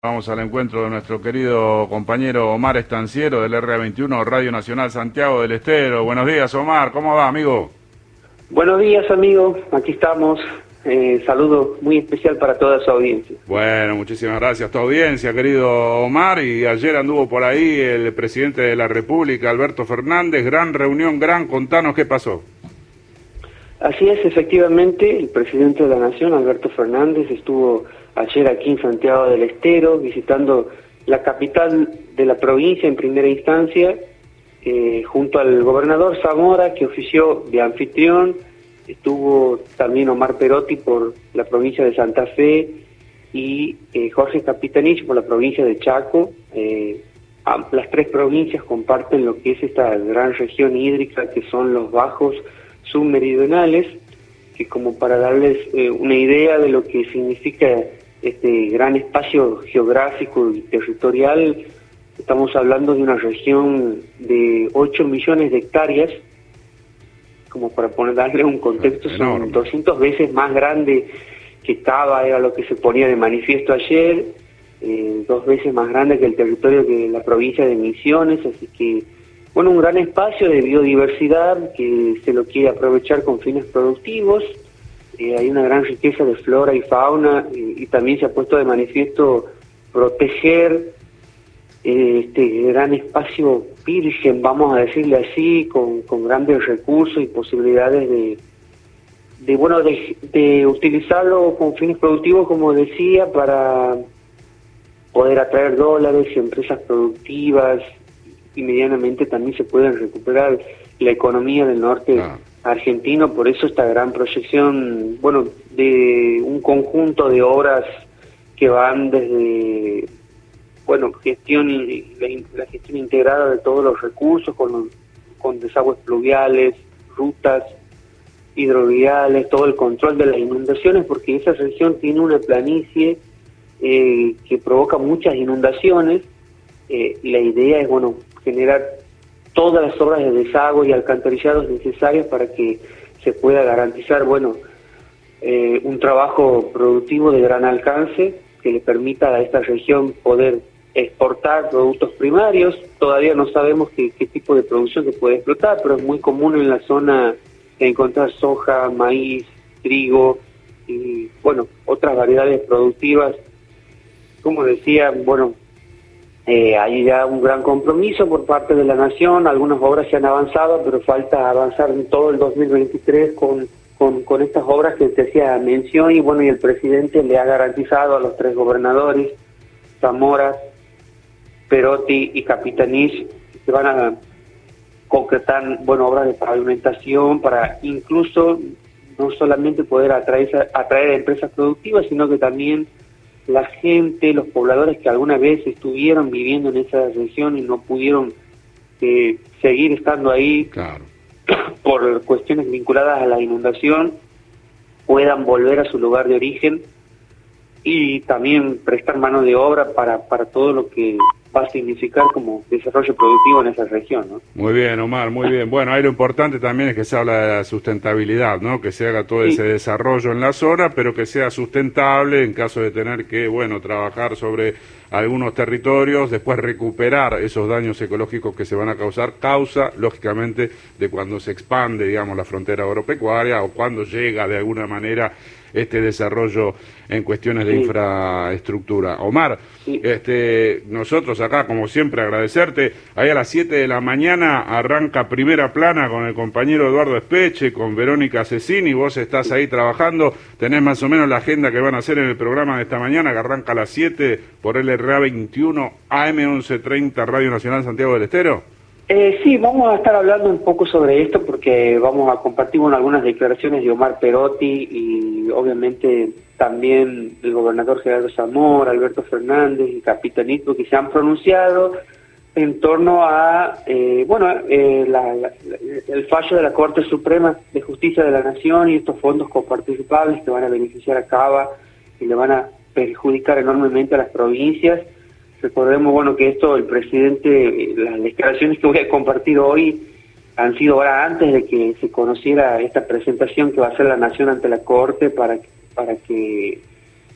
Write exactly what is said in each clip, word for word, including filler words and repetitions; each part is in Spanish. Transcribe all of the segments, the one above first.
Vamos al encuentro de nuestro querido compañero Omar Estanciero del R veintiuno Radio Nacional Santiago del Estero. Buenos días, Omar, ¿cómo va, amigo? Buenos días, amigo, aquí estamos. Eh, saludo muy especial para toda su audiencia. Bueno, muchísimas gracias a tu audiencia, querido Omar. Y ayer anduvo por ahí el presidente de la República, Alberto Fernández. Gran reunión, gran, contanos qué pasó. Así es, efectivamente, el presidente de la Nación, Alberto Fernández, estuvo ayer aquí en Santiago del Estero, visitando la capital de la provincia en primera instancia, eh, junto al gobernador Zamora, que ofició de anfitrión. Estuvo también Omar Perotti por la provincia de Santa Fe y eh, Jorge Capitanich por la provincia de Chaco. Eh, las tres provincias comparten lo que es esta gran región hídrica que son los bajos submeridionales, que como para darles eh, una idea de lo que significa este gran espacio geográfico y territorial, estamos hablando de una región de ocho millones de hectáreas. Como para poner darle un contexto, son doscientas veces más grande que estaba, era lo que se ponía de manifiesto ayer, eh, dos veces más grande que el territorio de la provincia de Misiones, así que, bueno, un gran espacio de biodiversidad que se lo quiere aprovechar con fines productivos. Eh, hay una gran riqueza de flora y fauna, eh, y también se ha puesto de manifiesto proteger eh, este gran espacio virgen, vamos a decirle así, con, con grandes recursos y posibilidades de, de bueno, de, de utilizarlo con fines productivos, como decía, para poder atraer dólares y empresas productivas, y medianamente también se puede recuperar la economía del norte ah. argentino. Por eso esta gran proyección, bueno, de un conjunto de obras que van desde, bueno, gestión y la, la gestión integrada de todos los recursos, con, los, con desagües pluviales, rutas hidroviales, todo el control de las inundaciones, porque esa región tiene una planicie eh, que provoca muchas inundaciones. Eh, y la idea es, bueno, generar todas las obras de desagüe y alcantarillados necesarias para que se pueda garantizar, bueno, eh, un trabajo productivo de gran alcance que le permita a esta región poder exportar productos primarios. Todavía no sabemos qué, qué tipo de producción se puede explotar, pero es muy común en la zona encontrar soja, maíz, trigo y, bueno, otras variedades productivas. Como decía, bueno, Eh, hay ya un gran compromiso por parte de la Nación, algunas obras se han avanzado, pero falta avanzar en todo el dos mil veintitrés con, con, con estas obras que te hacía mención, y bueno, y el presidente le ha garantizado a los tres gobernadores, Zamora, Perotti y Capitanich, que van a concretar, bueno, obras de pavimentación para incluso no solamente poder atraer, atraer empresas productivas, sino que también la gente, los pobladores que alguna vez estuvieron viviendo en esa región y no pudieron eh, seguir estando ahí, claro, por cuestiones vinculadas a la inundación, puedan volver a su lugar de origen y también prestar mano de obra para, para todo lo que va a significar como desarrollo productivo en esa región, ¿no? Muy bien, Omar, muy bien. Bueno, ahí lo importante también es que se habla de la sustentabilidad, ¿no? Que se haga todo sí. ese desarrollo en la zona, pero que sea sustentable en caso de tener que, bueno, trabajar sobre algunos territorios, después recuperar esos daños ecológicos que se van a causar, causa, lógicamente, de cuando se expande, digamos, la frontera agropecuaria o cuando llega de alguna manera este desarrollo en cuestiones de sí. infraestructura. Omar, sí. este, nosotros acá, como siempre, agradecerte. Ahí a las siete de la mañana arranca Primera Plana con el compañero Eduardo Espeche, con Verónica Cecini. Vos estás ahí trabajando, tenés más o menos la agenda que van a hacer en el programa de esta mañana, que arranca a las siete por el R A veintiuno, A M once treinta, Radio Nacional Santiago del Estero. Eh, sí, vamos a estar hablando un poco sobre esto porque vamos a compartir bueno, algunas declaraciones de Omar Perotti y obviamente también el gobernador Gerardo Zamora, Alberto Fernández y Capitanito, que se han pronunciado en torno a eh, bueno eh, la, la, el fallo de la Corte Suprema de Justicia de la Nación y estos fondos coparticipables que van a beneficiar a Cava y le van a perjudicar enormemente a las provincias. Recordemos, bueno, que esto, el presidente, las declaraciones que voy a compartir hoy han sido ahora antes de que se conociera esta presentación que va a hacer la Nación ante la Corte para, para que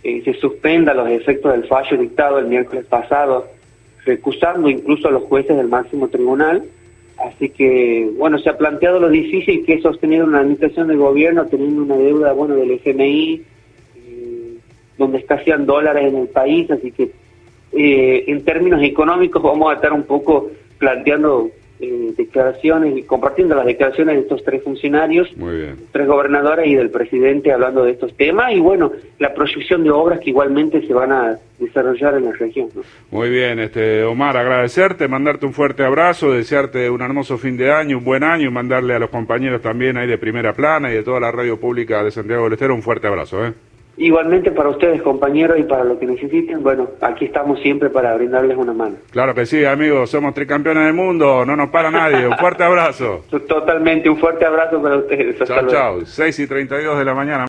eh, se suspenda los efectos del fallo dictado el miércoles pasado, recusando incluso a los jueces del máximo tribunal. Así que, bueno, se ha planteado lo difícil que es sostener una administración de gobierno teniendo una deuda, bueno, del F M I, eh, donde escasean dólares en el país, así que eh, en términos económicos vamos a estar un poco planteando eh, declaraciones y compartiendo las declaraciones de estos tres funcionarios, Muy bien. tres gobernadores y del presidente hablando de estos temas, y bueno, la proyección de obras que igualmente se van a desarrollar en la región, ¿no? Muy bien, este Omar, agradecerte, mandarte un fuerte abrazo, desearte un hermoso fin de año, un buen año, y mandarle a los compañeros también ahí de Primera Plana y de toda la radio pública de Santiago del Estero un fuerte abrazo, ¿eh? Igualmente para ustedes, compañeros, y para lo que necesiten, bueno, aquí estamos siempre para brindarles una mano. Claro que sí, amigos, somos tricampeones del mundo, no nos para nadie, un fuerte abrazo. Totalmente, un fuerte abrazo para ustedes. Hasta Chao, luego. chao, seis y treinta y dos de la mañana.